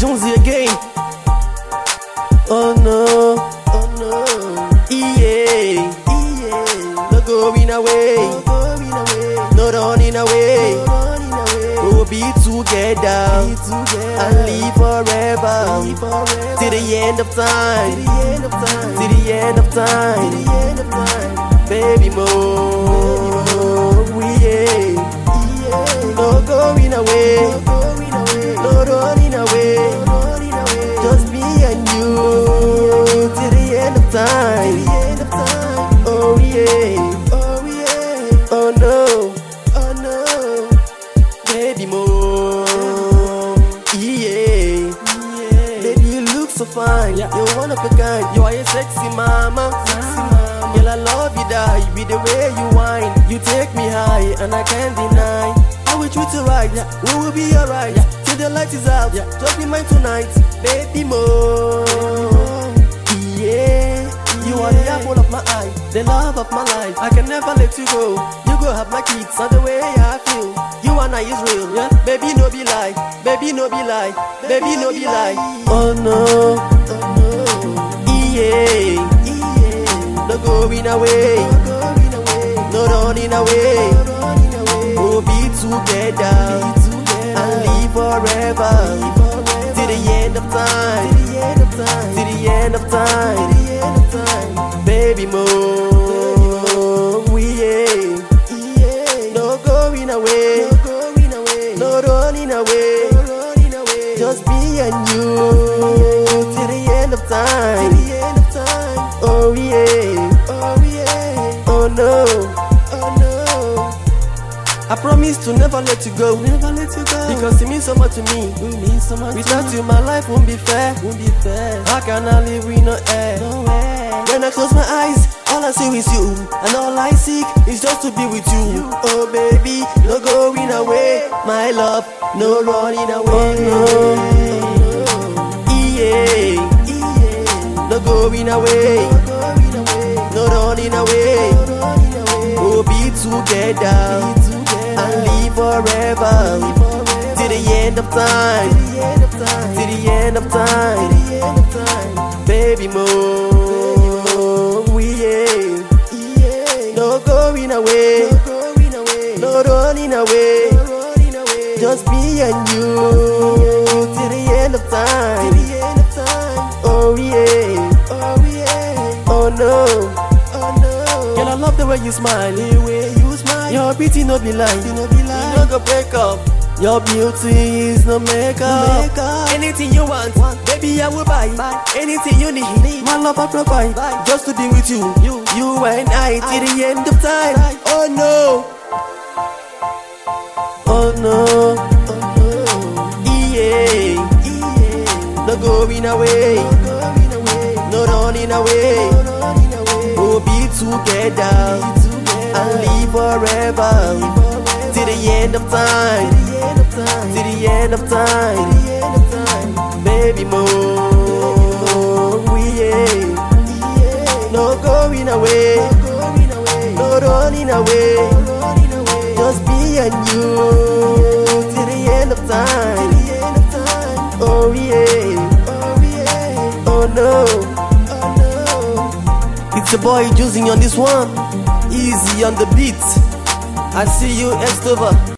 Jonesy again. Oh no, oh no. Yeah, no going away, no running away. We'll be together and live forever till the end of time, till the end of time, baby more. Yeah, no going away, no running away. Just me and you till the end of time. Oh yeah, oh yeah, oh no, oh no, baby more. Yeah, baby you look so fine. You're one of a kind. You are a sexy mama. Girl, I love you, die with the way you whine. You take me high and I can't deny. I will treat you right, we will be alright. Till the light is out, just be mine tonight, baby more. Yeah, you are the apple of my eye, the love of my life. I can never let you go. You go have my kids, and the way I feel. You and I is real, baby no be lie, baby no be lie, baby no be lie. Oh no, oh no, yeah, no going away, no running away. We'll be together and live forever till the end of time, till the end of time, baby more. Yeah, no going away, no running away. Just me and you till the end of time. Oh yeah, oh no, oh no. I promise to never let you go, because it means so much to me. Without you, my life won't be fair. How can I live with no air? When I close my eyes, all I see is you, and all I seek is just to be with you. Oh baby, no going away, my love, no running away. Yeah, no going away, no running away. We'll be together and live forever till the end of time, till the end of time, baby more. Yeah, no going away, no running away. Just me and you till the end of time. Oh yeah, oh no, oh no. Girl, I love the way you smile, Your beauty no be lie, you no go break up. Your beauty is no makeup. Anything you want, baby I will buy. Anything you need, my love I provide. Just to be with you, you and I till the end of time. Oh no, oh no, oh no. Yeah, no going away, no running away. We'll be together and live forever till the end of time, till the end of time, baby more. Yeah, no going away, no running away. Just me and you till the end of time. Oh yeah, oh no, it's your boy Jonesy on this one. Easy on the beat. I see you, Estover.